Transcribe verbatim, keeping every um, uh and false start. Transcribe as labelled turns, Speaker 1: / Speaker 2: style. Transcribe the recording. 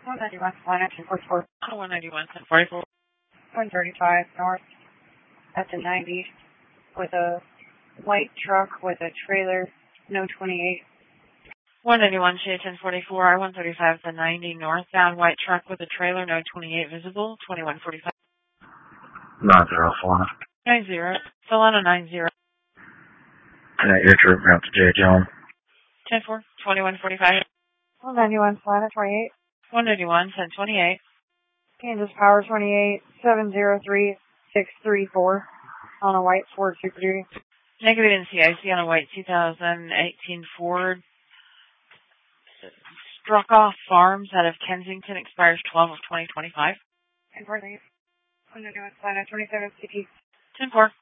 Speaker 1: one ninety-one, line two forty-four.
Speaker 2: one ninety-one, ten forty-four.
Speaker 1: one thirty-five north at the ninety with a white truck with a trailer, no twenty-eight.
Speaker 2: one ninety-one, Shea ten forty-four, I one thirty-five at the ninety northbound, white truck with a trailer, no twenty-eight visible, twenty-one forty-five.
Speaker 3: nine zero, Solana.
Speaker 2: nine zero, Solana nine zero.
Speaker 3: Connect your troop route to J. John.
Speaker 2: ten four, twenty-one forty-five.
Speaker 1: one ninety-one, Solana twenty-eight.
Speaker 2: one ninety-one, ten twenty-eight.
Speaker 1: Kansas Power twenty-eight, seven zero three six three four on a white Ford Super Duty.
Speaker 2: Negative N C I C on a white two thousand eighteen Ford. Struck off Farms out of Kensington, expires twelve of twenty twenty-five.
Speaker 1: ten four, one ninety-one, Solana twenty-seven, C P.
Speaker 2: ten four.